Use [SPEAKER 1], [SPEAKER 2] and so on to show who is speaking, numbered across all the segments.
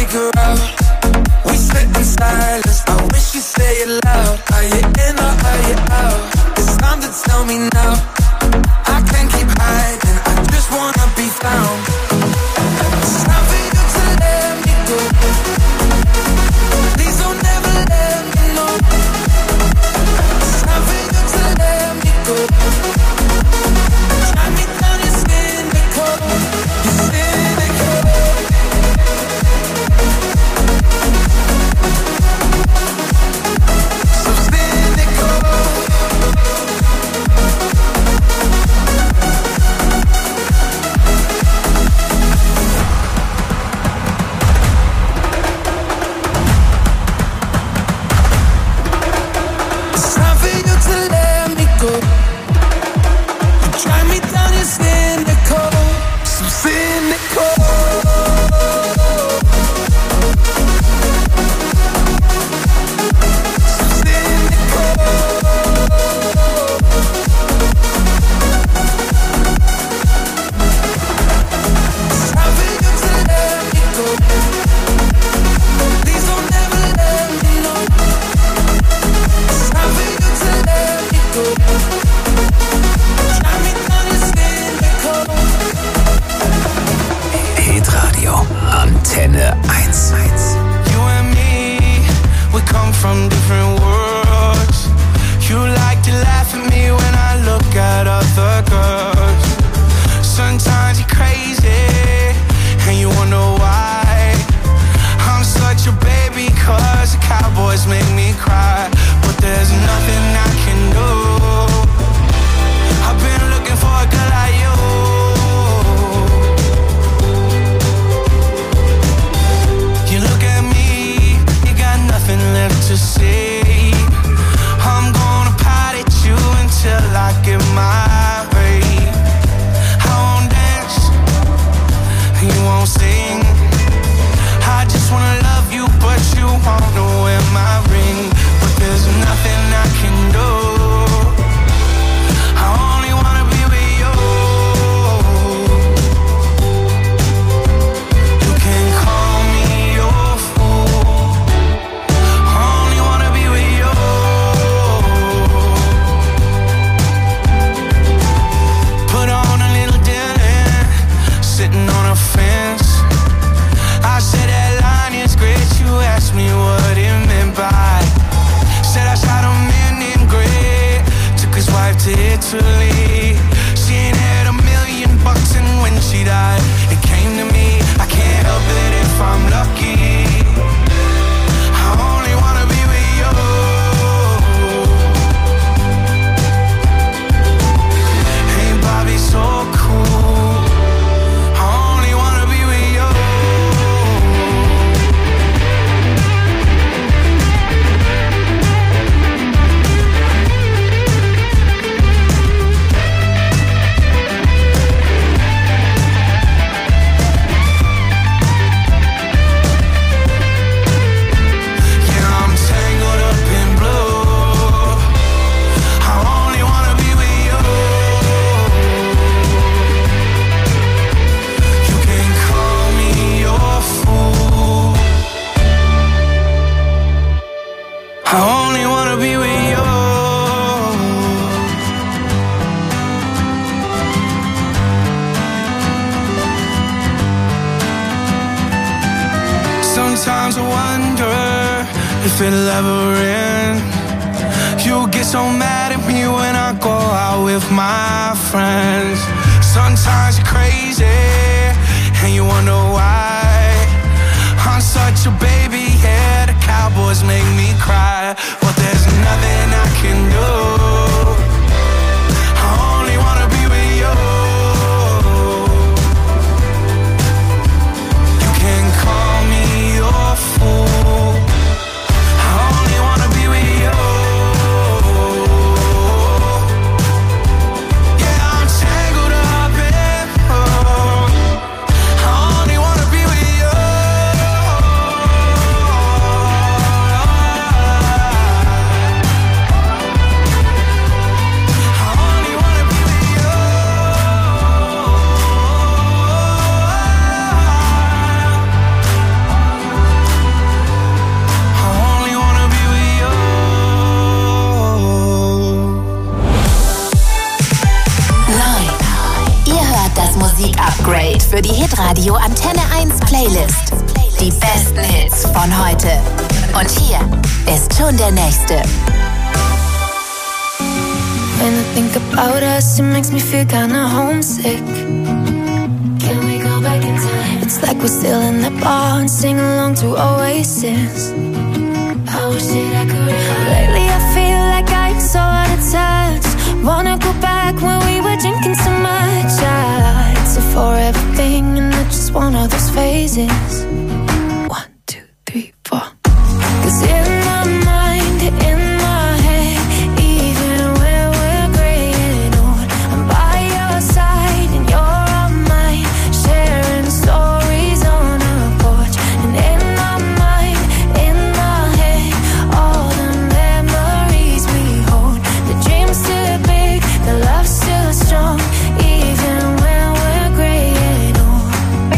[SPEAKER 1] figure out. We sit in silence, I wish you'd say it loud. Are you in or are you out? It's time to tell me now. I can't keep hiding, I just wanna be found. It's time for you to let me go. Please don't ever let me know. It's time for you to let me go. Drive me down, you're cynical. You're cynical. So cynical. It's time for you to let me go. You drive me down, you're cynical. So cynical.
[SPEAKER 2] Hitradio Antenne 1.
[SPEAKER 1] You and me, we come from different worlds. You like to laugh at me when I look at other girls. Sometimes you're crazy, and you wonder why. I'm such a baby, cause the Cowboys make me cry. But there's nothing I can do. I've been looking for a girl like you. You look at me, you got nothing left to say. I'm gonna pout at you until I get my way. I won't dance, you won't sing. I just wanna love you, but you wanna wear my ring. But there's nothing I can do. I only wanna be with you. You can call me your fool. I only wanna be with you. Put on a little Dylan, sitting on a fence. I said that line is great. You asked me what it meant by. Said I shot him in gray. Took his wife to Italy. She ain't had $1 million, and when she died, it came to me. I can't help it if I'm lucky. I only wanna be with you. Hey, Bobby, so cool. I only wanna be with you. Sometimes I wonder if it'll ever end. You get so mad at me when I go out with my friends. Sometimes you're crazy and you wonder why. I'm such a baby, yeah, the Cowboys make me cry. But there's nothing I can do. I only wanna be with you. You can call me your fool. I only wanna be with you. Yeah, I'm tangled up in love. I only wanna be with you.
[SPEAKER 3] von heute. Und hier ist schon der nächste.
[SPEAKER 4] When I think about us, it makes me feel kinda homesick. Can we go back in time? It's like we're still in that bar and sing along to Oasis. I wish that I could remember. Lately I feel like I'm so out of touch. Wanna go back when we were drinking so much. It's a forever thing and not just one of those phases. 1, 2, 3, 4. 'Cause in my mind, in my head, even when we're gray and old, I'm by your side and you're on mine, sharing stories on a porch. And in my mind, in my head, all the memories we hold. The dream's still big, the love's still strong, even when we're gray and old.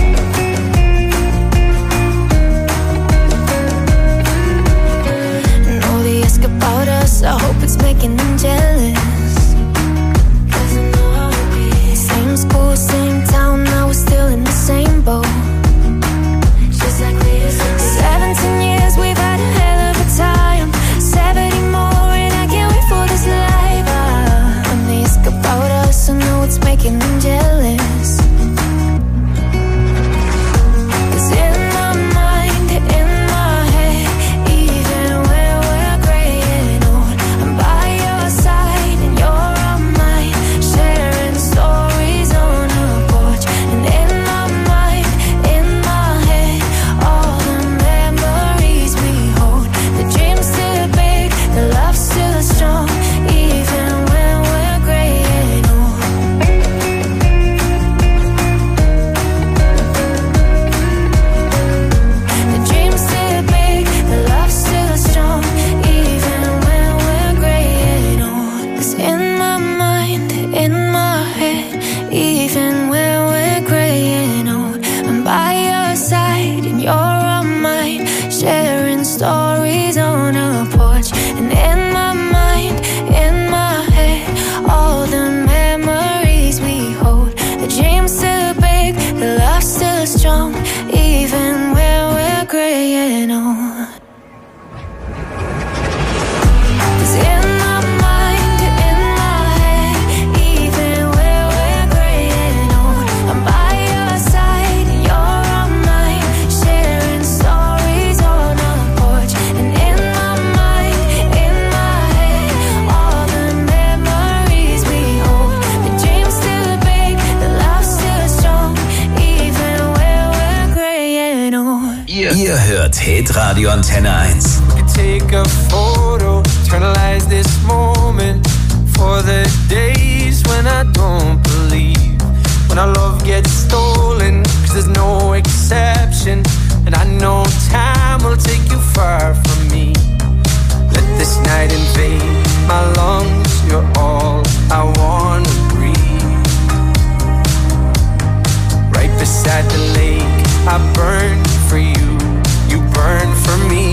[SPEAKER 4] And all they ask about us, I hope it's making them jealous. 'Cause I know how it be. Same school, same town, now we're still in the same boat. Just like we used to be. 17 years, we've had a hell of a time. 70 more and I can't wait for this life. When they ask about us, I know it's making them jealous. 'Cause in my mind, in my head, even when we're gray and old, I'm by your side and you're on mine, sharing stories on a porch. And in my mind, in my head, all the memories we hold. The dream's still big, the love's still strong, even when we're gray and old. The dream's still big, the love's still strong, even when we're gray and old. 'Cause in my mind, in my head, even when we're gray and old, I'm by your side and you're on mine, sharing stories on a porch. And in my mind, in my head, all the memories we hold. The dream's still big, the love's still strong, even when we're gray and old. 'Cause in my mind, in my head, even when we're gray and old, I'm by your side and you're on mine, sharing stories on a porch. And in my mind, in my head, all the memories we hold. The dream's still big, the love's still strong, even when we're gray and old.
[SPEAKER 2] Ihr hört Hitradio Antenne 1.
[SPEAKER 1] could take a photo, eternalize this moment for the days when I don't believe, when our love gets stolen, 'cause there's no exception, and I know time will take you far from me. Let this night invade my lungs, you're all I wanna breathe. Right beside the lake, I burn for you, you burn for me.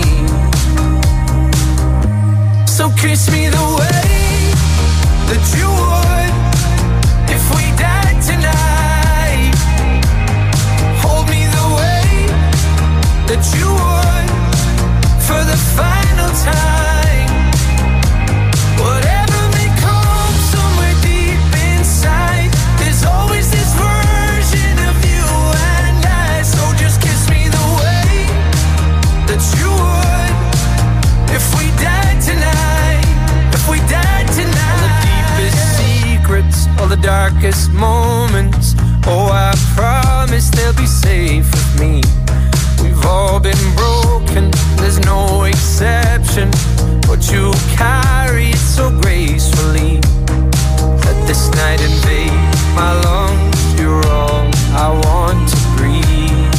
[SPEAKER 1] So kiss me the way that you would if we died tonight. Hold me the way that you would for the final time. Whatever may come somewhere deep inside, there's always this version of you and I. So just kiss me the way that you would if we died tonight. If we died tonight. All the deepest secrets, all the darkest moments, oh I promise they'll be safe with me. We've all been broken, there's no exception, but you carry it so gracefully. Let this night invade my lungs, you're all I want to breathe.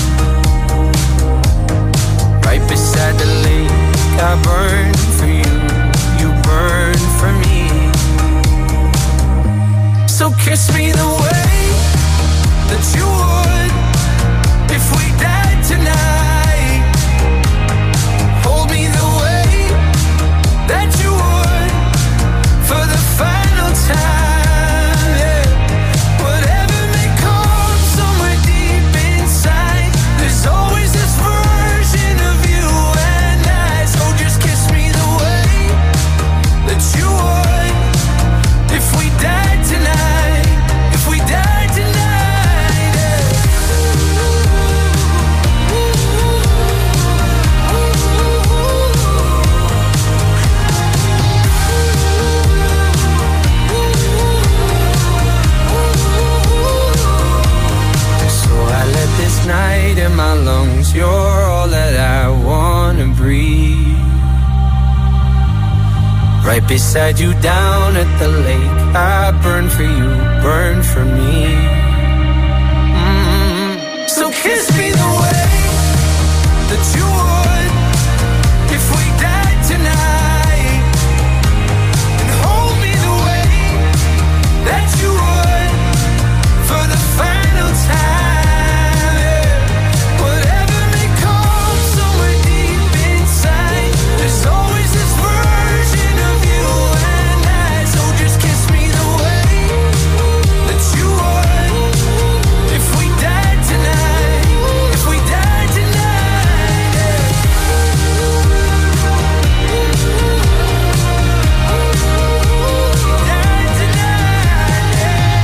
[SPEAKER 1] Right beside the lake, I burn for you, you burn for me. So kiss me the way that you would if we died tonight. Hold me the way that you would for the final time. Yeah. Whatever may come somewhere deep right beside you down at the lake. I burn for you, burn for me. So kiss me the way that you would if we died tonight, and hold me the way that you would for the final time. Whatever may come somewhere deep inside, there's always this version of you and I. So just kiss me the way that you would if we died tonight, if we died tonight. Died tonight.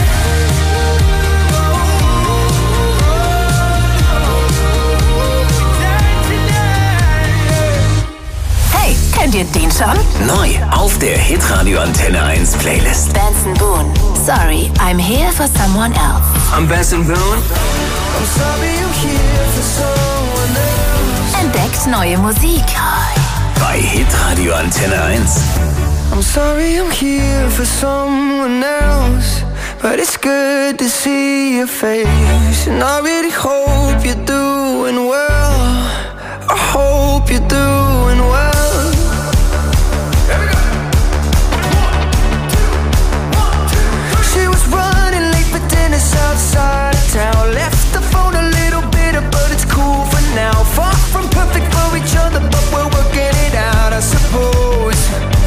[SPEAKER 3] Hey, kennt ihr den schon?
[SPEAKER 2] Neu auf der Hitradio Antenne 1 Playlist.
[SPEAKER 3] Benson Boone. Sorry, I'm here for someone else.
[SPEAKER 2] I'm Benson Boone.
[SPEAKER 1] I'm sorry I'm here for someone else.
[SPEAKER 3] Entdeckt neue Musik.
[SPEAKER 2] Bei Hitradio Antenne 1.
[SPEAKER 1] I'm sorry I'm here for someone else, but it's good to see your face. And I really hope you're doing well. I hope you're doing well. She was running late for dinner outside of town. Left the phone a little bitter, but it's cool for now. Far from perfect for each other, but we're working it out, I suppose.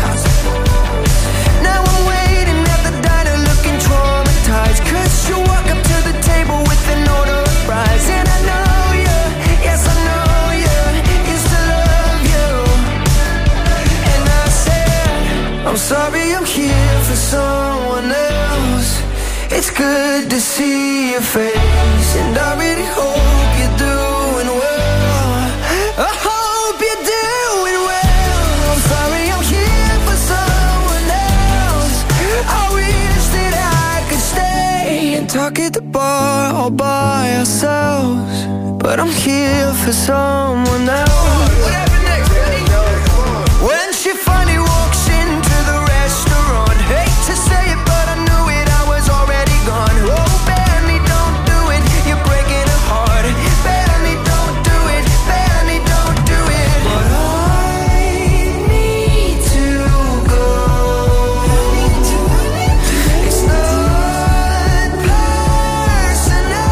[SPEAKER 1] Now I'm waiting at the diner looking traumatized, 'cause you walk up to the table with an order of fries. And I know you, yes I know you, used to love you. And I said, I'm sorry I'm here for someone else. It's good to see your face, and I really hope you're doing well. I hope you're doing well. I'm sorry I'm here for someone else. I wish that I could stay and talk at the bar all by ourselves, but I'm here for someone else. What happened next? When she finally walks into the restaurant, hate to say it, but I knew it, I was already gone. Oh, Benny, don't do it, you're breaking her heart. Benny, don't do it, Benny, don't do it. But I need to go. It's not personal.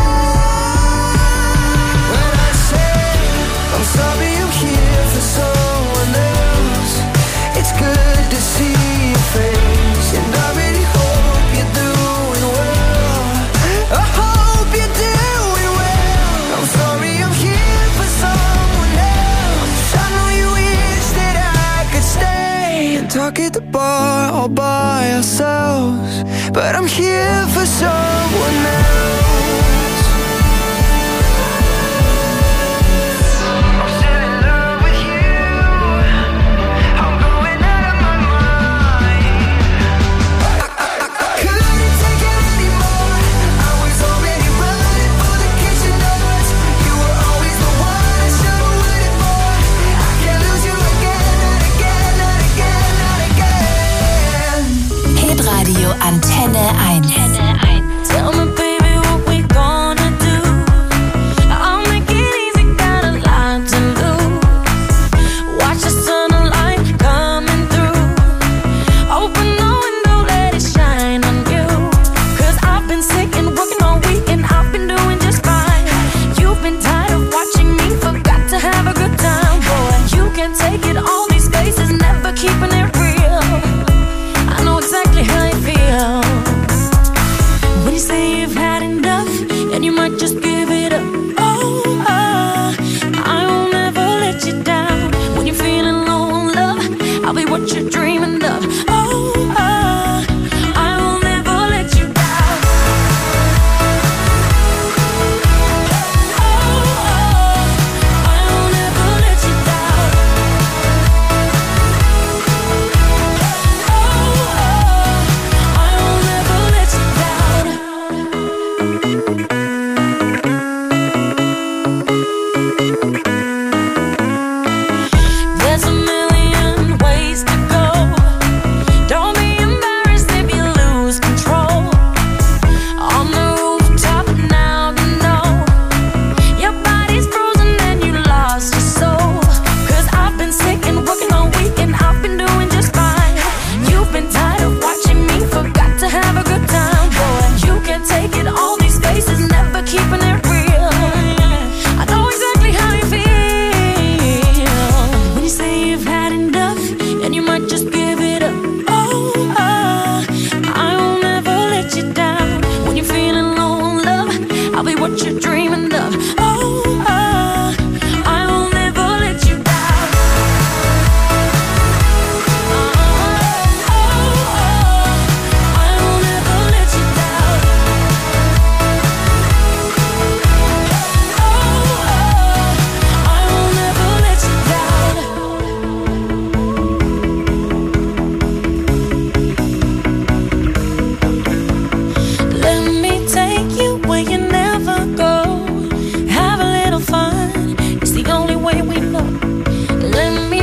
[SPEAKER 1] When I say I'm sorry I'm here for someone else, it's good to see your face, and I really hope you're doing well. I hope you're doing well. I'm sorry I'm here for someone else. I know you wish that I could stay and talk at the bar all by ourselves, but I'm here for someone else. I'm still in love with you. I'm going out of my mind. I couldn't take it anymore. I was already running for the kitchen doors. You were always the one I should've waited for. I can't lose you again, not again, not again, not again.
[SPEAKER 3] Hitradio Antenne 1.
[SPEAKER 4] Tell me, baby, what we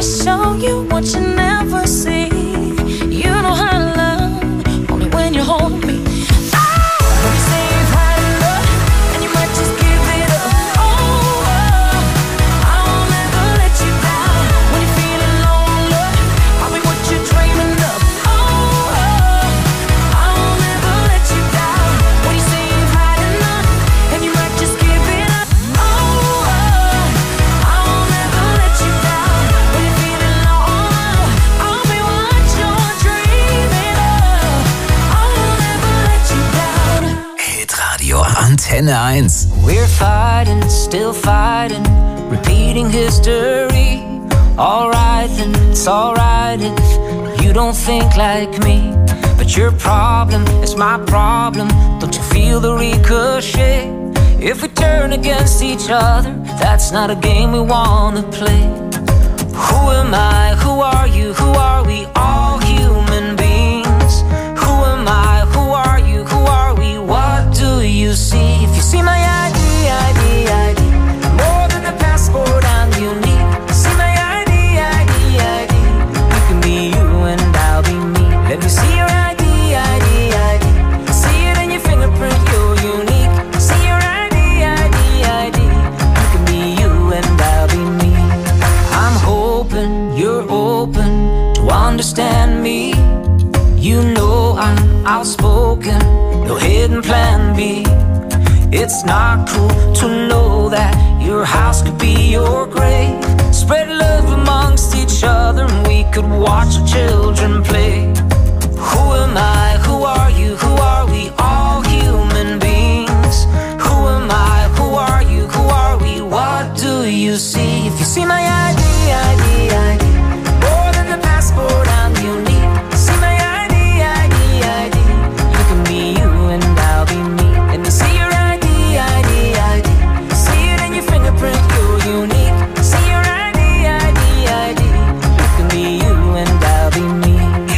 [SPEAKER 4] show you what you never see. You know how to love only when you hold me.
[SPEAKER 2] Antenne 1.
[SPEAKER 5] We're fighting, still fighting, repeating history. Alright then, it's alright if you don't think like me. But your problem is my problem. Don't you feel the ricochet? If we turn against each other, that's not a game we wanna play. Who am I? Who are you? Who are we? All human beings. Who am I? Who are you? Who are we? What do you see? If you see my ID, more than a passport, I'm unique. See my ID, you can be you and I'll be me. Let me see your ID, see it in your fingerprint, you're unique. See your ID, you can be you and I'll be me. I'm hoping you're open to understand me. You know I'm outspoken, no hidden plan B. It's not cool to know that your house could be your grave. Spread love amongst each other and we could watch our children play. Who am I? Who are you? Who are we? All human beings. Who am I? Who are you? Who are we? What do you see? If you see my ID, more than a passport, I'm unique. See my ID, you can be you and I'll be me. Let me see your ID, see it in your fingerprint, you're unique. See your ID, you can be you and I'll be me.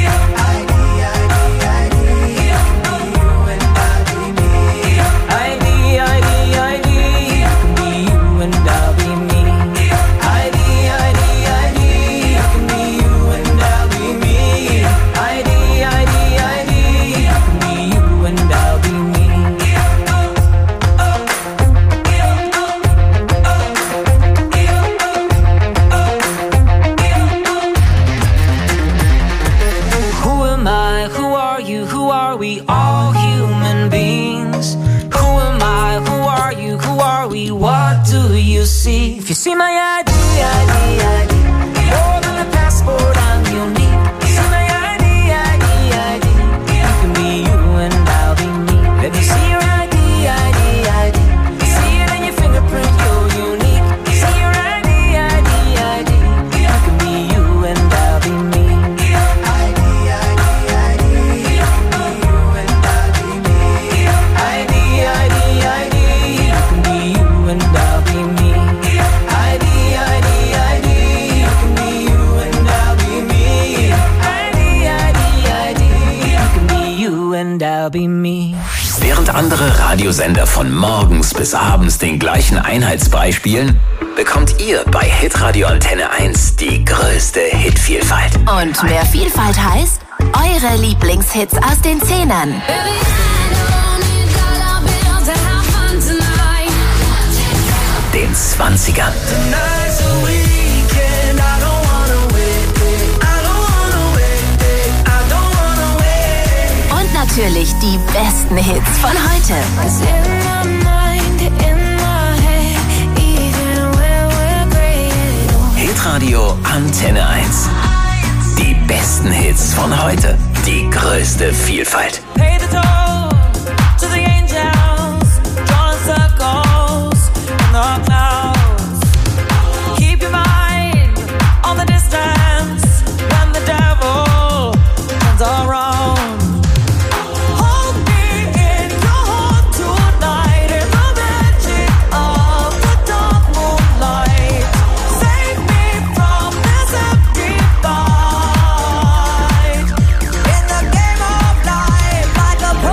[SPEAKER 5] If you see my ID, more than a passport, I'm unique. See my ID, you can be you and I'll be me. Let me see your ID, see it in your fingerprint, you're unique. See your ID, you can be you and I'll be me.
[SPEAKER 2] Während andere Radiosender von morgens bis abends den gleichen Einheitsbrei spielen, bekommt ihr bei Hitradio Antenne 1 die größte Hitvielfalt.
[SPEAKER 3] Und mehr Vielfalt heißt eure Lieblingshits aus den 10ern.
[SPEAKER 2] Den 20ern.
[SPEAKER 3] Und natürlich die besten Hits von heute.
[SPEAKER 2] Hitradio Antenne 1. Die besten Hits von heute. Die größte Vielfalt.
[SPEAKER 1] Pay the toll to the angels, drawing circles in the clouds. Keep your mind on the distance when the devil turns around. Hold me in your heart tonight in the magic of the dark moonlight. Save me from this empty fight. In the game of life, like a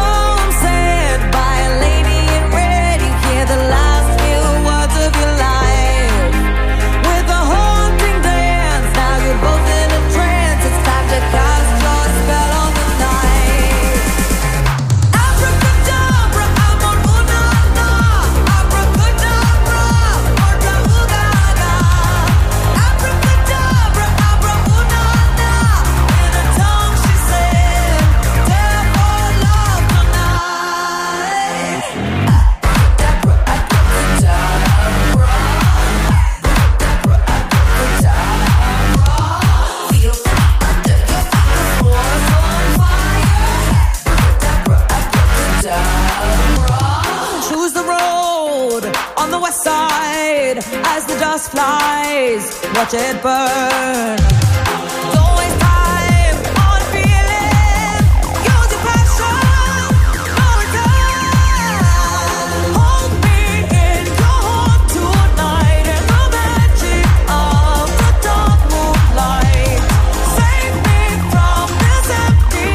[SPEAKER 5] blaze, watch it burn. Don't waste time on feeling, use your passion, no return. Hold me in your heart tonight in the magic of the dark moonlight. Save me from this empty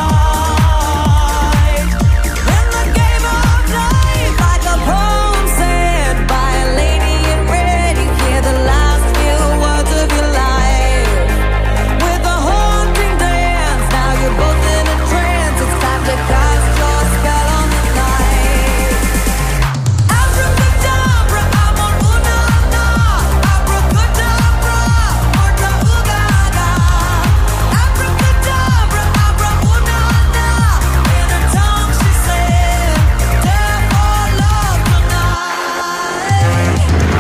[SPEAKER 5] fight. In the game of life, like a poem said by a lady in red, you hear the last few words of your life. With a haunting dance, now you're both in a trance. It's time to cast your spell on the night. Abracadabra, amor, una, na. Abracadabra, orta, ugaga. Abracadabra, abra, una, na. In her tongue she said, "Death or love tonight."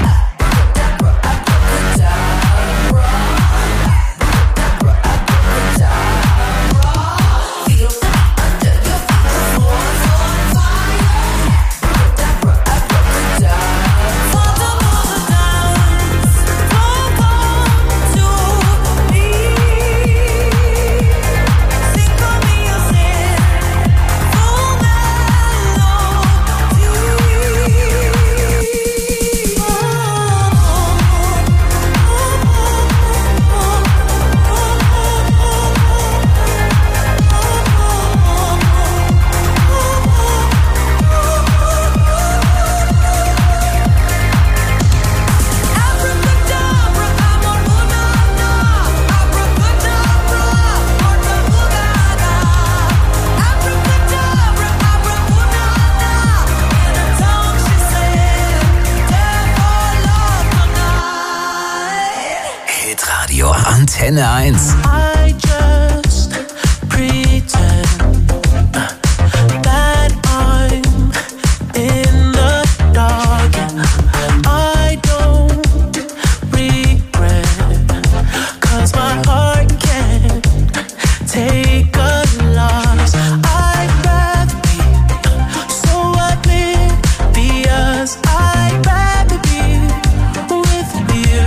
[SPEAKER 2] Hitradio Antenne 1.
[SPEAKER 5] I just pretend that I'm in the dark. I don't regret, 'cause my heart can't take a loss. I'd rather be so oblivious. I'd rather be with you.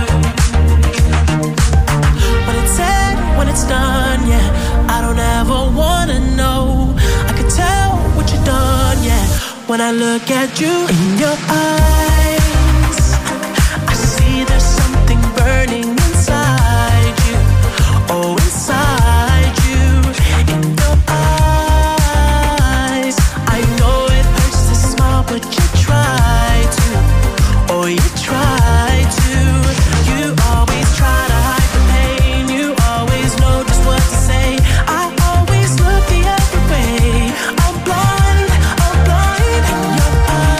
[SPEAKER 5] When it's said, when it's done, yeah, I don't ever wanna know. I could tell what you've done, yeah, when I look at you in your eyes. I see there's something burning inside you. Oh, inside you, in your eyes. I know it hurts to smile, but you try to. Oh, you try to. You always try to hide the pain. You always know just what to say. I always look the other way. I'm blind in your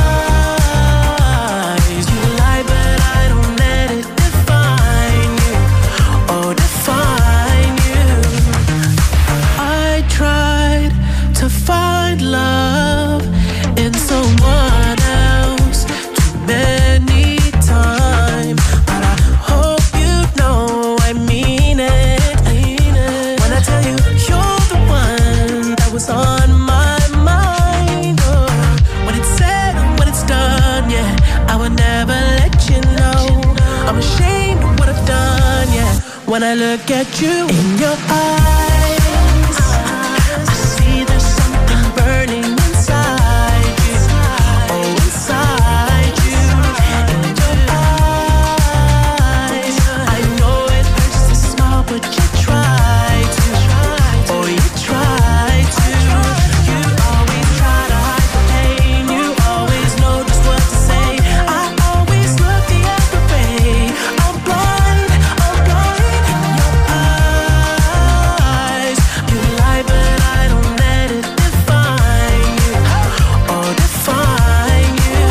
[SPEAKER 5] eyes. You lie, but I don't let it define you. Oh, define you. I tried to find love in someone else too many times, but I hope you know I mean it. When I tell you you're the one that was on my mind. Oh, when it's said and when it's done, yeah, I would never let you know. I'm ashamed of what I've done, yeah, when I look at you in your eyes. I see there's something burning inside you. Oh, inside you, in your eyes. I know it hurts to smile, but you try to. Oh, you try to. You always try to hide the pain. You always know just what to say. I always look the other way. I'm blind in your eyes. You lie, but I don't let it define you. Oh, define you.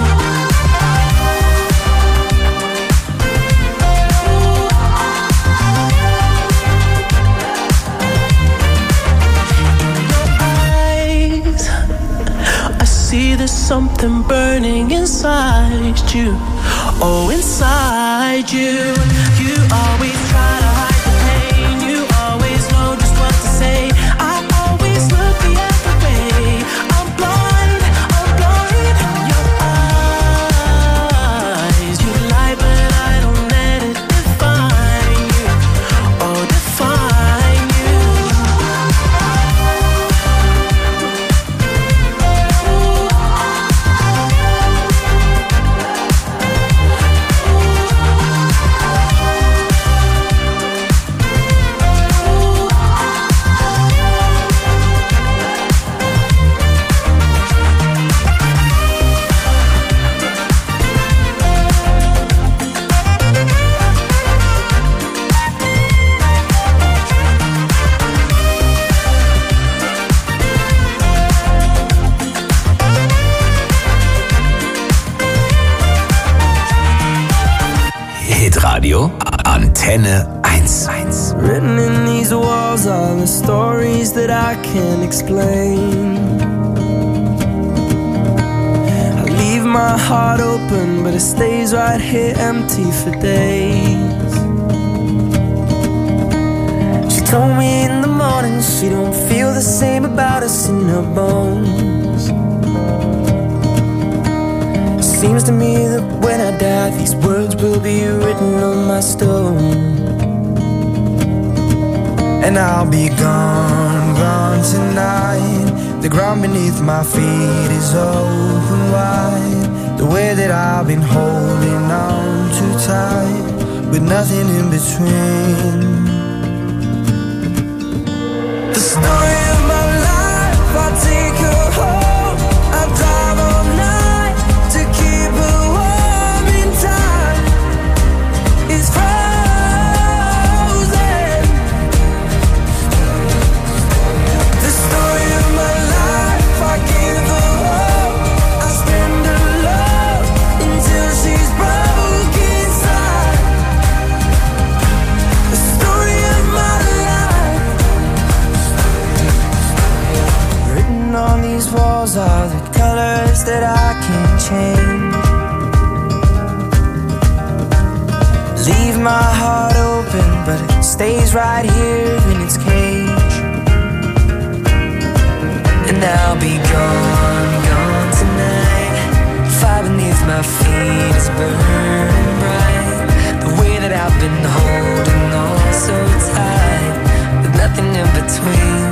[SPEAKER 5] Eyes, I see there's something burning inside you. Oh, inside you. You always try to hide the pain. You always know just what to say. I always look the other way. I'm blind in your eyes. You lie, but I don't let it define
[SPEAKER 2] Hitradio Antenne 1.
[SPEAKER 5] Written in these walls are the stories that I can't explain. I leave my heart open, but it stays right here empty for days. She told me in the morning she don't feel the same about us in her bones. Seems to me that when I die, these words will be written on my stone. And I'll be gone, gone tonight. The ground beneath my feet is open wide. The way that I've been holding on too tight, with nothing in between. The story of my life, I take her home. I drive all night to keep her warm in time. It's frozen. The story of my life, I give her hope. I spend her love until she's broke inside. The story of my life. Written on these walls are the colors that I can't change. Leave my heart open, but it stays right here in its cage. And I'll be gone, gone tonight. Fire beneath my feet is burning bright. The way that I've been holding on so tight, with nothing in between.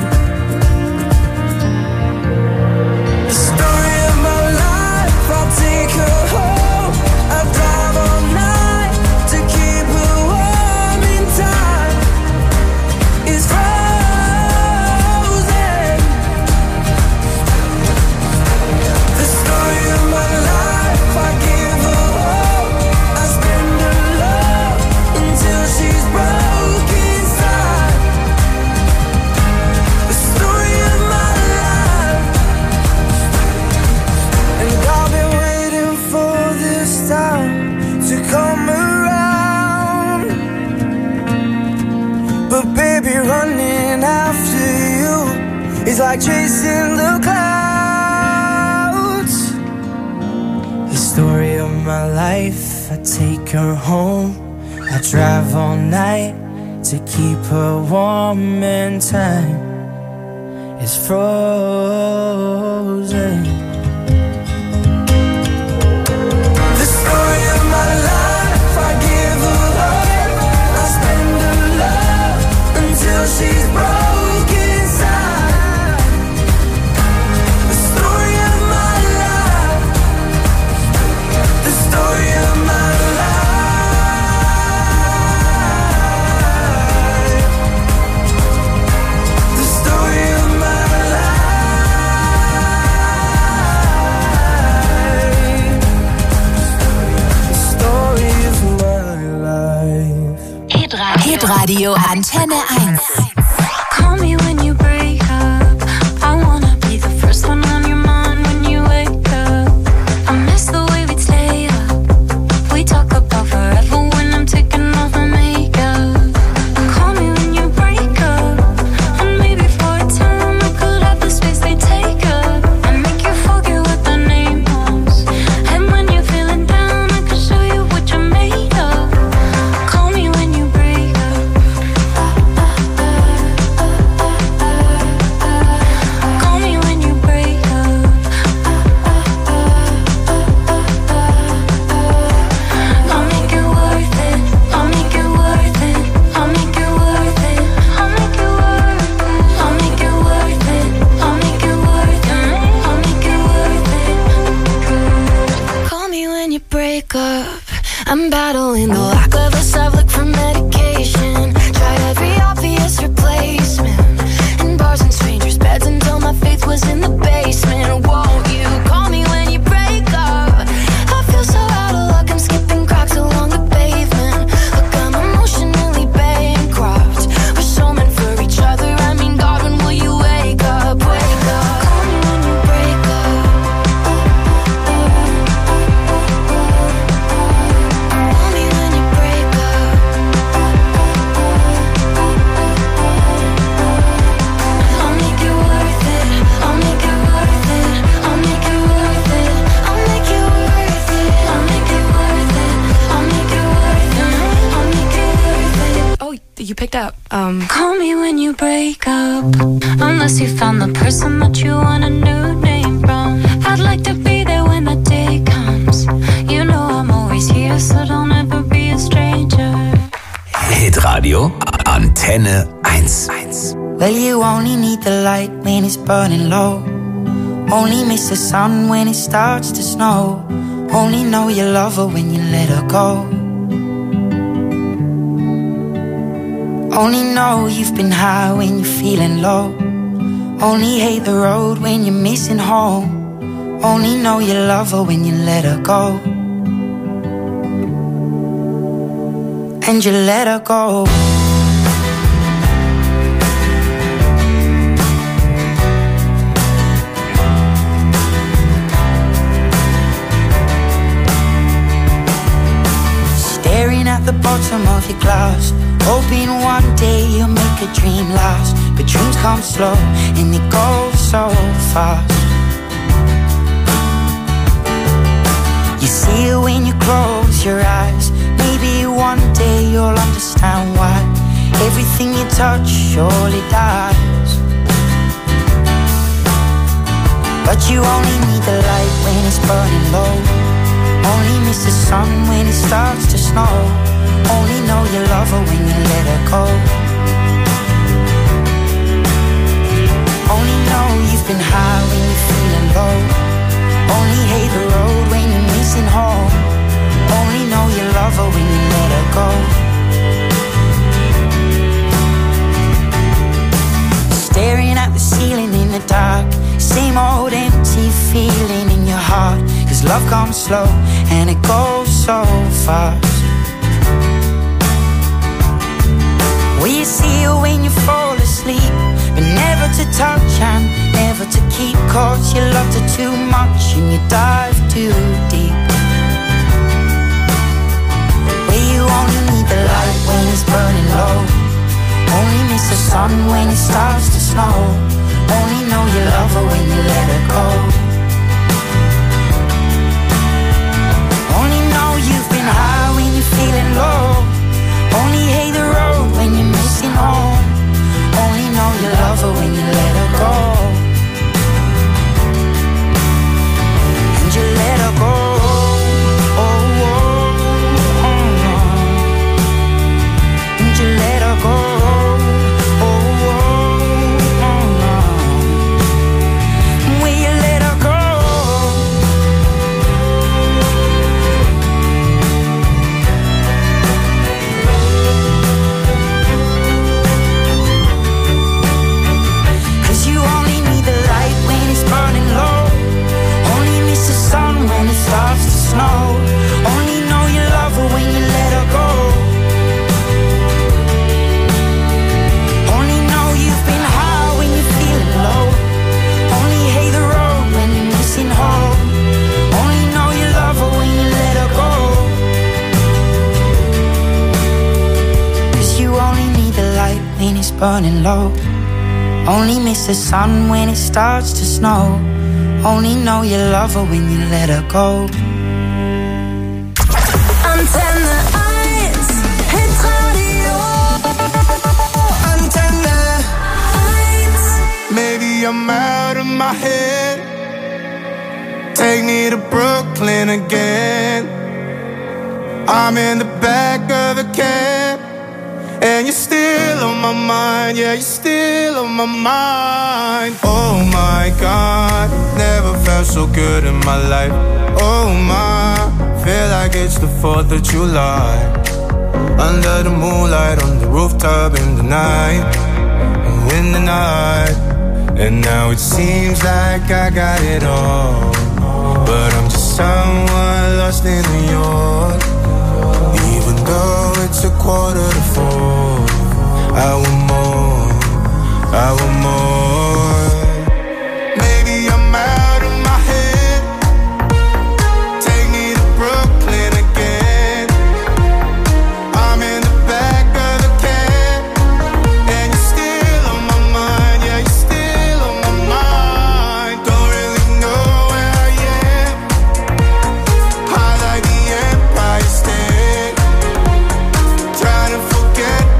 [SPEAKER 5] The story of my life, I'll take her home. I drive all night to keep her warm in time. It's frozen. The story of my life, I give her hope. I spend her love until she's broke inside. The story of my life. And I've been waiting for this time to come around. But baby, running after you is like chasing the clouds. The story of my life, I take her home. I drive all night to keep her warm in time. It's frozen. The story of my life, I give her hope. I spend her love until she's broke inside. The story of my life. The story of my life. The story of my life. The story of my life.
[SPEAKER 3] Hitradio Antenne 1.
[SPEAKER 4] Call me when you break up. I wanna be the first one on your mind when you wake up. I miss the way we'd stay up. We talk about forever when I'm taking off my makeup. Call me when you break up, and maybe for a time I could have the space they take up. I make you forget what the name was, and when you're feeling down, I can show you what you're made of. Call me when you break up.
[SPEAKER 6] you picked up.
[SPEAKER 4] Call me when you break up, unless you found the person that you want a new name from. I'd like to be there when the day comes. You know I'm always here, so don't ever be a stranger.
[SPEAKER 2] Hitradio Antenne 1.
[SPEAKER 7] Well, you only need the light when it's burning low. Only miss the sun when it starts to snow. Only know you love her when you let her go. Only know you've been high when you're feeling low. Only hate the road when you're missing home. Only know you love her when you let her go. And you let her go. Staring at the bottom of your glass, hoping one day you'll make a dream last. But dreams come slow and they go so fast. You see it when you close your eyes. Maybe one day you'll understand why everything you touch surely dies. But you only need the light when it's burning low. Only miss the sun when it starts to snow. Only know you love her when you let her go. Only know you've been high when you're feeling low. Only hate the road when you're missing home. Only know you love her when you let her go. Staring at the ceiling in the dark, same old empty feeling in your heart. Cause love comes slow and it goes so fast. Will you see her when you fall asleep, but never to touch and never to keep? Cause you loved her too much and you dive too deep. Where you only need the light when it's burning low. Only miss the sun when it starts to snow. Only know you love her when you let her go. Only know you've been high when you're feeling low. Only hate the road when you're missing home. Only know you love her when you let her go. And you let her go. Oh, oh, oh, oh. And you let her go. Oh, oh, oh, oh. Will you let her go? Starts to snow. Only know you love her when you let her go. Only know you've been high when you're feeling low. Only hate the road when you're missing home. Only know you love her when you let her go. Cause you only need the light when it's burning low. Only miss the sun when it starts to snow. Only know you love her when you let her go.
[SPEAKER 5] Antenne 1, Hitradio.
[SPEAKER 1] Antenne 1. Maybe I'm out of my head. Take me to Brooklyn again. I'm in the back of the cab, and you're still on my mind. Yeah, you're still on my mind. Oh my God, never felt so good in my life. Oh my, feel like it's the 4th of July. Under the moonlight, on the rooftop in the night. In the night. And now it seems like I got it all, but I'm just someone lost in New York. Even though it's 3:45, I want more, I want more. Maybe I'm out of my head. Take me to Brooklyn again. I'm in the back of the cab, and you're still on my mind. Yeah, you're still on my mind. Don't really know where I am. High like the Empire State. Trying to forget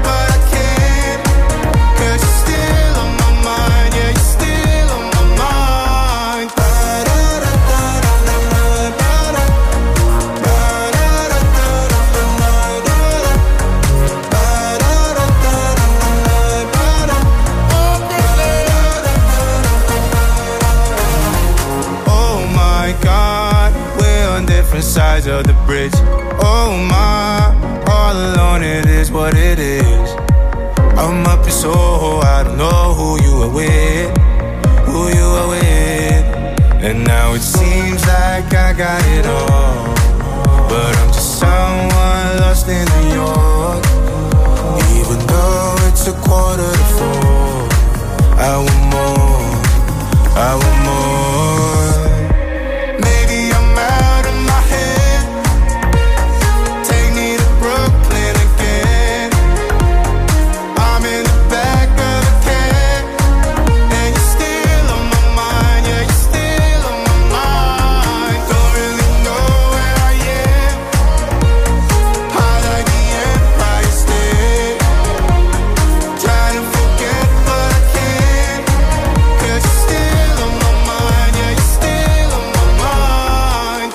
[SPEAKER 1] rise of the bridge. Oh my, all alone it is what it is. I'm up in Soho, I don't know who you are with, who you are with. And now it seems like I got it all, but I'm just someone lost in New York. Even though it's 3:45, I want more, I want more. Maybe I'm out of my head. Take me to Brooklyn again. I'm in the back of a cab, and you're still on my mind. Yeah, you're still on my mind. Don't really know where I am. High like the Empire State. Trying to forget but I can't. 'Cause you're still on my mind. Yeah, you're still on my mind.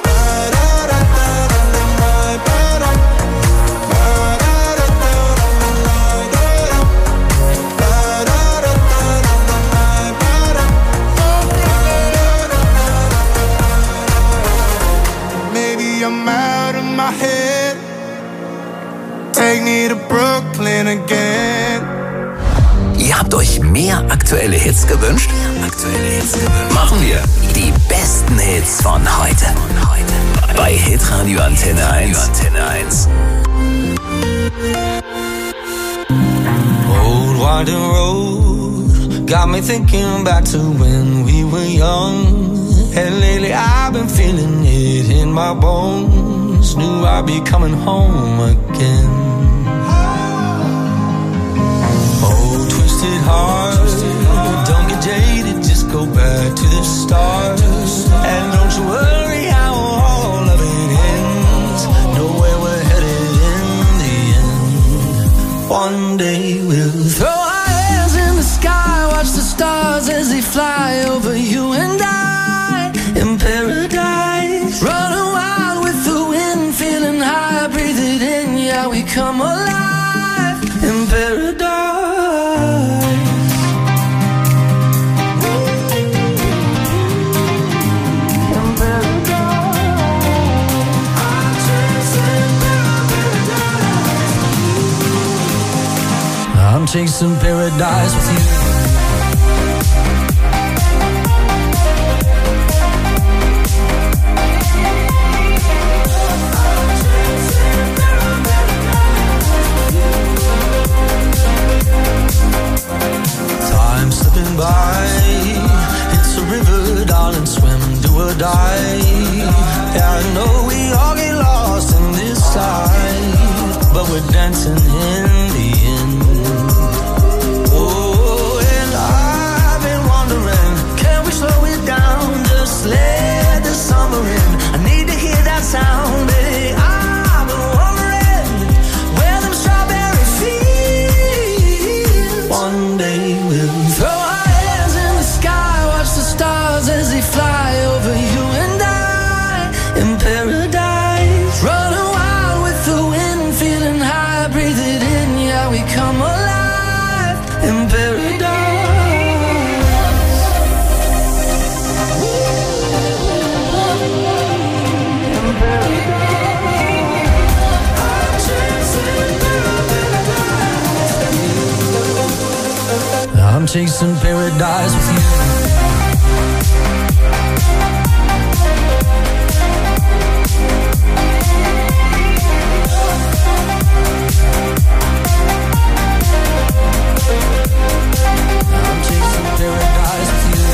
[SPEAKER 1] Maybe I'm out of my head. Take me to Brooklyn again.
[SPEAKER 2] Ihr habt euch mehr aktuelle Hits gewünscht? Machen wir die besten Hits von heute. Bei Hitradio Antenne 1.
[SPEAKER 5] Old winding road got me thinking back to when we were young. And lately I've been feeling it in my bones. Knew I'd be coming home again. Oh, twisted heart, don't get jaded, just go back to the start. And don't you worry how all of it ends. Know where we're headed in the end. One day we'll throw our hands in the sky, watch the stars as they fly over you and I in paradise. Running wild with the wind, feeling high, breathe it in, yeah, we come alive in paradise. I'm chasing paradise with you. Time slipping by, it's a river, darling, swim, do or die. Yeah, I know we all get lost in this life, but we're dancing in the end. Oh, and I've been wondering, can we slow it down, just let the summer in? I need to hear that sound, baby. I've been wondering where them strawberry fields. One day we'll throw our hands in the sky, watch the stars as they fly over you and I in paradise. Running wild with the wind, feeling high, breathe it in, yeah, we come alive in paradise. I'm chasing paradise with you. I'm chasing paradise with you.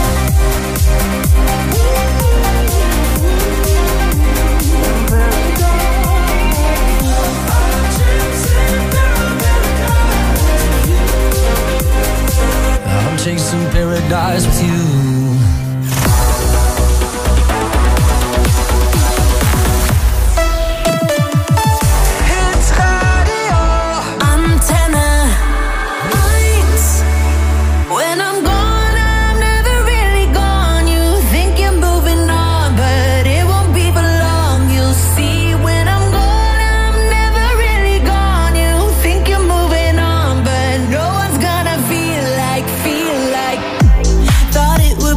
[SPEAKER 5] I'm chasing paradise with you.
[SPEAKER 4] Antenne 1. When I'm gone, I'm never really gone. You think you're moving on, but it won't be for long. You'll see when I'm gone, I'm never really gone. You think you're moving on, but no one's gonna feel like. Thought it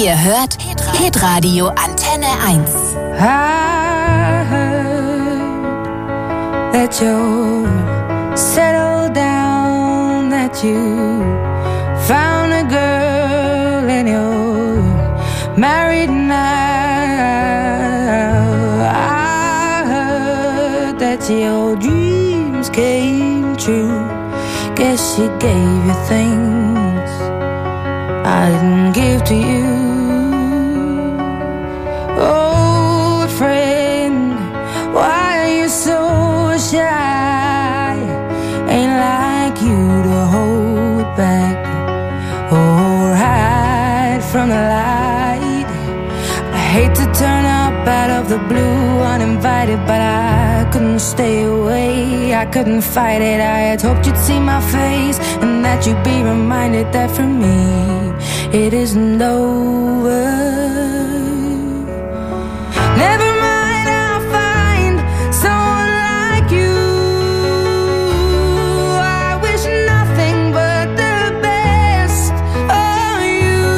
[SPEAKER 3] Ihr hört Hitradio Antenne 1.
[SPEAKER 7] I heard that you're settled down, that you found a girl and you're married now. I heard that your dreams came true. Guess she gave you things I didn't give to you. Oh, friend, why are you so shy? Ain't like you to hold back or hide from the light. I hate to turn up out of the blue uninvited, but I couldn't stay away, I couldn't fight it. I had hoped you'd see my face and that you'd be reminded that for me it isn't over. Never mind, I'll find someone like you. I wish nothing but the best for you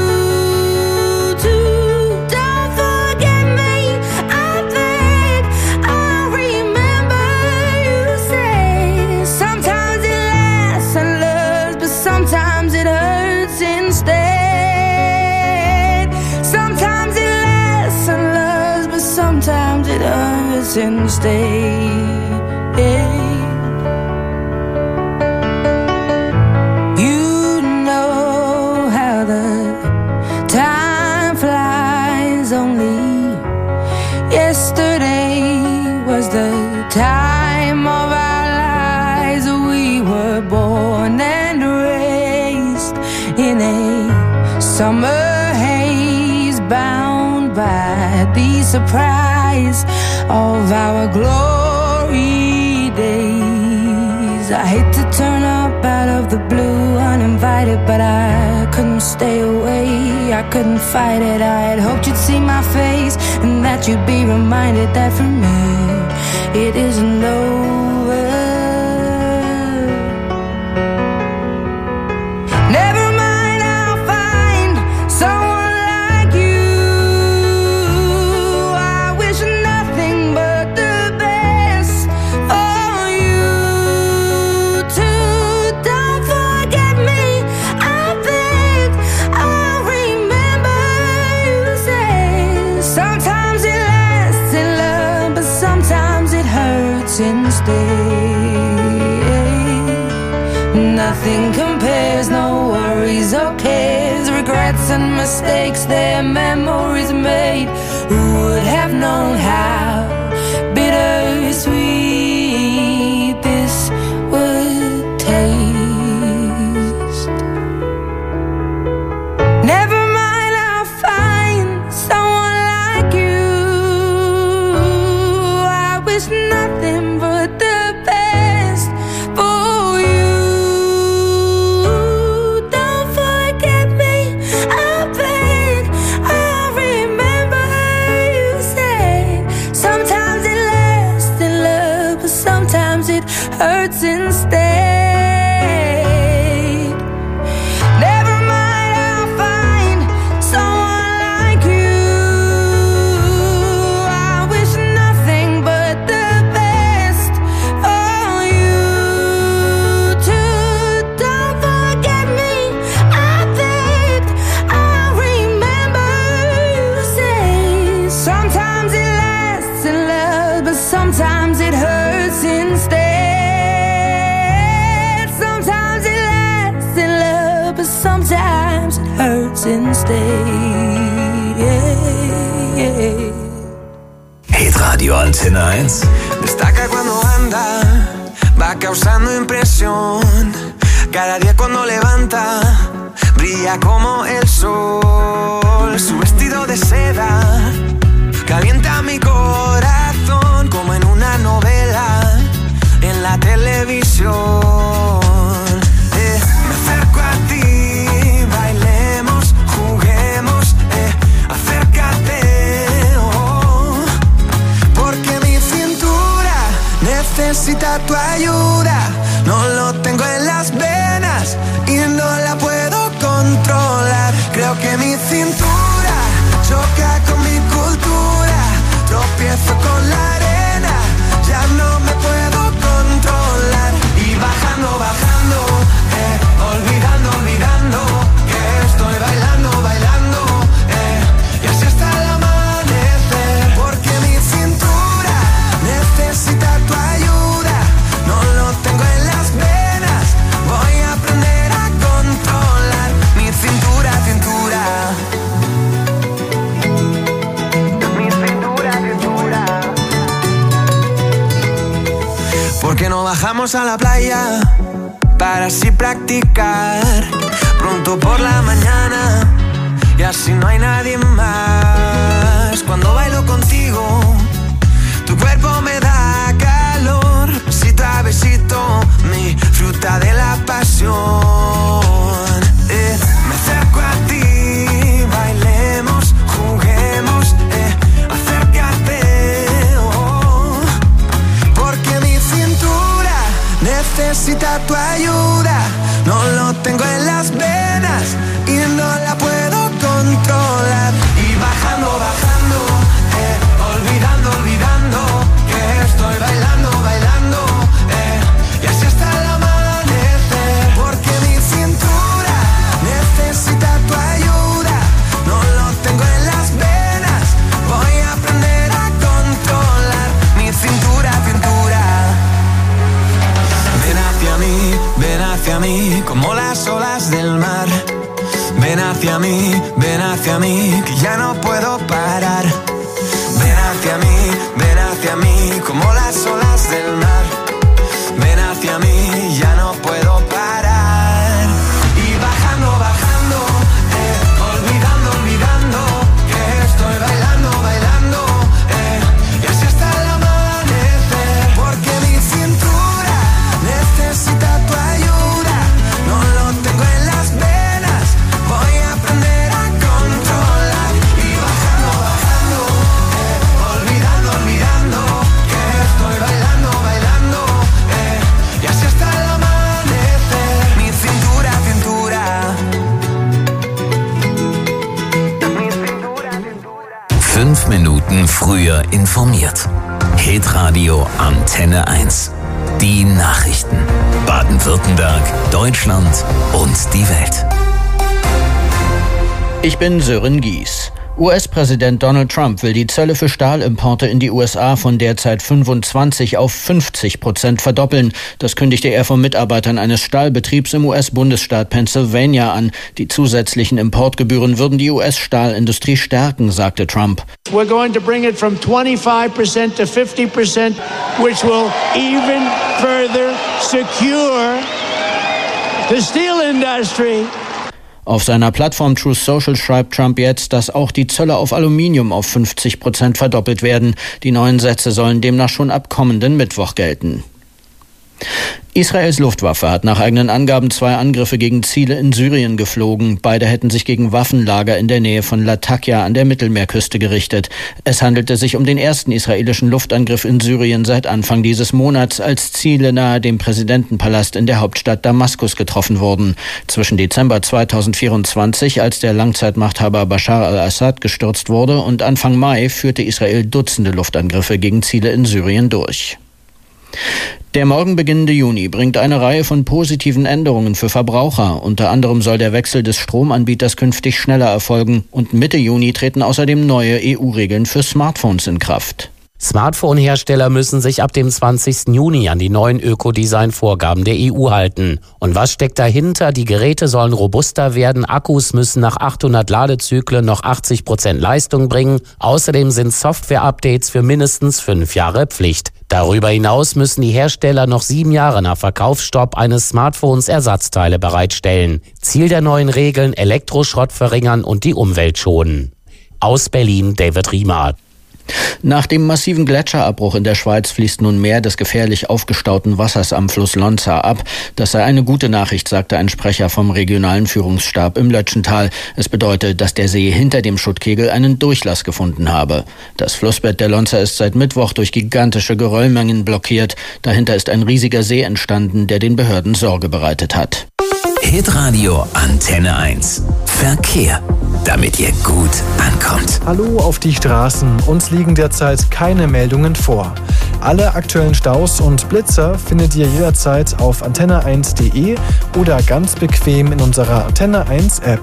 [SPEAKER 7] too. Don't forget me, I beg. I remember you say sometimes it lasts and loves, but sometimes it hurts instead. Sometimes it lasts and loves, but sometimes it hurts instead. You know how the time flies. Only yesterday was the time of our lives. We were born and raised in a summer haze, bound by the surprise of our glory days. I hate to turn up out of the blue uninvited, but I couldn't stay away, I couldn't fight it. I had hoped you'd see my face and that you'd be reminded that for me it isn't over. Never mind, I'll find someone like you. I wish nothing but the best for you too. Don't forget me, I beg. I remember you say sometimes it lasts in love, but sometimes it hurts instead. Nothing compares, no worries or cares, regrets and mistakes, their memories made. Who would have known how bittersweet this would taste? Never mind, I'll find someone like you. I wish nothing but the best for you. Don't forget me, I beg. I remember you say sometimes it lasts in love, but sometimes it hurts instead. Never mind, I'll find someone like you. I wish nothing but the best for you too. Don't forget me, I beg. I remember you say sometimes it lasts in love, but sometimes it hurts instead. Sometimes it lasts in love, but sometimes it hurts instead.
[SPEAKER 2] Hitradio Antenne 1.
[SPEAKER 1] Destaca cuando anda, va causando impresión. Cada día cuando levanta, brilla como el sol. Su vestido de seda calienta mi corazón como en una novela en la televisión. Me acerco a ti, bailemos, juguemos, acércate, porque mi cintura necesita tu ayuda. No lo tengo en las venas y no la puedo controlar. Creo que mi cintura tropiezo con la arena, ya no me puedo controlar. Y bajando, bajando, olvidando, olvidando, que estoy bailando, bailando, y así hasta el amanecer. Porque mi cintura necesita tu ayuda, no lo tengo en las venas, voy a aprender a controlar mi cintura, cintura. Mi cintura, cintura. ¿Por qué no bajamos a la playa para así practicar pronto por la mañana y así no hay nadie más? Cuando bailo contigo, tu cuerpo me da calor, besito a besito, mi fruta de la pasión. Me acerco a ti, bailemos, juguemos, acércate, oh, porque mi cintura necesita tu ayuda, no lo tengo en las venas y no la puedo controlar. Y bajando, bajando, olvidando, olvidando, que estoy bailando, bailando, y así hasta el amanecer. Porque mi cintura necesita tu ayuda, no lo tengo en las venas, voy a aprender a controlar mi cintura, cintura. Ven hacia mí, como las olas del mar. Ven hacia mí, que ya no puedo parar. Ven hacia mí, como las olas del mar. Ven hacia mí, ya no puedo parar. Y bajando, bajando, olvidando, olvidando, que estoy bailando, bailando, y así hasta el amanecer. Porque mi cintura necesita tu ayuda, no lo tengo en las venas, voy a aprender a controlar. Y bajando, bajando, olvidando, olvidando, que estoy bailando, bailando, y así hasta el amanecer. Mi cintura, cintura. Mi cintura, cintura.
[SPEAKER 2] 5 Minuten früher informiert. Hitradio Antenne 1. Die Nachrichten. Baden-Württemberg, Deutschland und die Welt.
[SPEAKER 6] Ich bin Sören Gies. US-Präsident Donald Trump will die Zölle für Stahlimporte in die USA von derzeit 25% auf 50% verdoppeln. Das kündigte er von Mitarbeitern eines Stahlbetriebs im US-Bundesstaat Pennsylvania an. Die zusätzlichen Importgebühren würden die US-Stahlindustrie stärken, sagte Trump.
[SPEAKER 8] We're going to bring it from 25% to 50%, which will even further secure the steel industry.
[SPEAKER 6] Auf seiner Plattform Truth Social schreibt Trump jetzt, dass auch die Zölle auf Aluminium auf 50% verdoppelt werden. Die neuen Sätze sollen demnach schon ab kommenden Mittwoch gelten. Israels Luftwaffe hat nach eigenen Angaben 2 Angriffe gegen Ziele in Syrien geflogen. Beide hätten sich gegen Waffenlager in der Nähe von Latakia an der Mittelmeerküste gerichtet. Es handelte sich um den ersten israelischen Luftangriff in Syrien seit Anfang dieses Monats, als Ziele nahe dem Präsidentenpalast in der Hauptstadt Damaskus getroffen wurden. Zwischen Dezember 2024, als der Langzeitmachthaber Bashar al-Assad gestürzt wurde, und Anfang Mai führte Israel Dutzende Luftangriffe gegen Ziele in Syrien durch. Der morgen beginnende Juni bringt eine Reihe von positiven Änderungen für Verbraucher. Unter anderem soll der Wechsel des Stromanbieters künftig schneller erfolgen und Mitte Juni treten außerdem neue EU-Regeln für Smartphones in Kraft.
[SPEAKER 9] Smartphone-Hersteller müssen sich ab dem 20. Juni an die neuen Ökodesign-Vorgaben der EU halten. Und was steckt dahinter? Die Geräte sollen robuster werden, Akkus müssen nach 800 Ladezyklen noch 80% Leistung bringen. Außerdem sind Software-Updates für mindestens 5 Jahre Pflicht. Darüber hinaus müssen die Hersteller noch 7 Jahre nach Verkaufsstopp eines Smartphones Ersatzteile bereitstellen. Ziel der neuen Regeln: Elektroschrott verringern und die Umwelt schonen. Aus Berlin, David Riemer.
[SPEAKER 6] Nach dem massiven Gletscherabbruch in der Schweiz fließt nun mehr des gefährlich aufgestauten Wassers am Fluss Lonza ab. Das sei eine gute Nachricht, sagte ein Sprecher vom regionalen Führungsstab im Lötschental. Es bedeutet, dass der See hinter dem Schuttkegel einen Durchlass gefunden habe. Das Flussbett der Lonza ist seit Mittwoch durch gigantische Geröllmengen blockiert. Dahinter ist ein riesiger See entstanden, der den Behörden Sorge bereitet hat.
[SPEAKER 2] Hitradio Antenne 1. Verkehr. damit ihr gut ankommt.
[SPEAKER 10] Hallo auf die Straßen. Uns liegen derzeit keine Meldungen vor. Alle aktuellen Staus und Blitzer findet ihr jederzeit auf antenne1.de oder ganz bequem in unserer Antenne 1 App.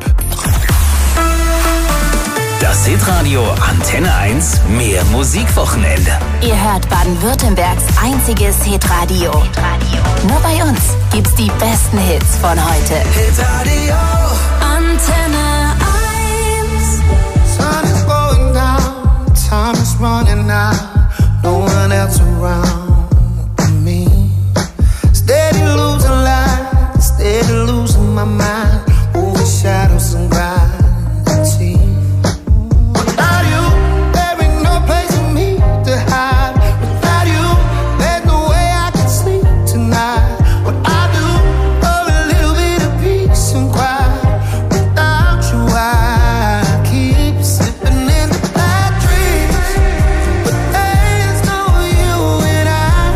[SPEAKER 2] Das Hitradio Antenne 1 mehr Musikwochenende.
[SPEAKER 3] Ihr hört Baden-Württembergs einziges Hitradio. Nur bei uns gibt's die besten Hits von heute.
[SPEAKER 1] Hitradio
[SPEAKER 3] Antenne 1.
[SPEAKER 1] Sun is going down, time is running out, no one else around me. Steady losing light, steady losing my mind, over shadows and gravity. Without you, there ain't no place for me to hide. Without you, there's no way I can sleep tonight. What I do for a little bit of peace and quiet. Without you, I keep slipping into bad dreams. But there's no you and I.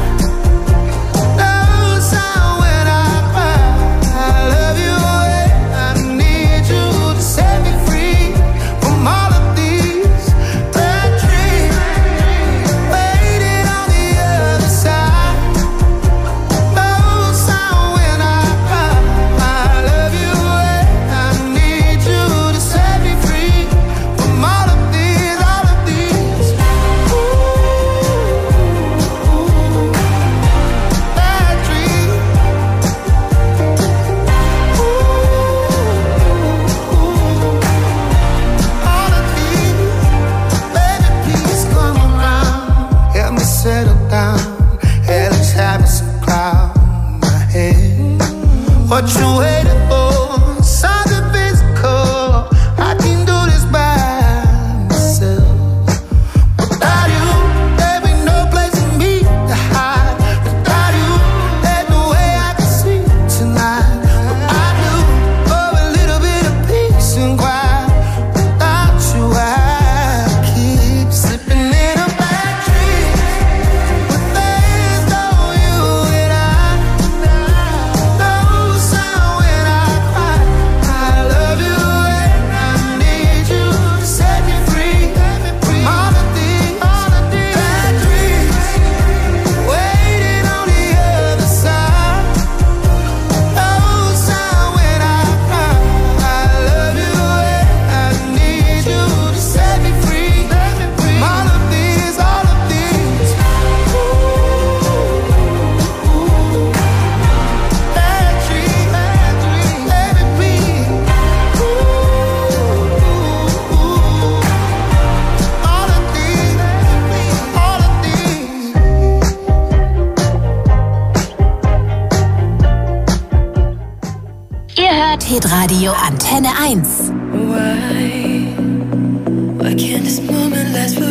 [SPEAKER 1] No sound when I cry. I love you and I need you to set me free from all of these bad dreams. Waiting on the other side. No sound when I cry. I love you and I need you to set me free from all of these bad dreams. All of these, baby, please come around. Help me settle down. Hell is having some cloud in my head. What you waiting for? Something physical. I can do this by myself. Without you, there ain't no place for me to hide. Without you, there's no way I can sleep tonight. What I do for a little bit of peace and quiet. Without you, I keep slipping in a bad dream. But there's no you and I. No sound when I cry. I love you and I need you to set me free from all of these bad dreams. Waiting on the other side. No sound when I cry. I love you and I need you to set me free from all of these bad dreams. Baby, please. All of these, all of these.
[SPEAKER 3] Ihr hört Hitradio Antenne 1.
[SPEAKER 4] Why can't this moment last forever?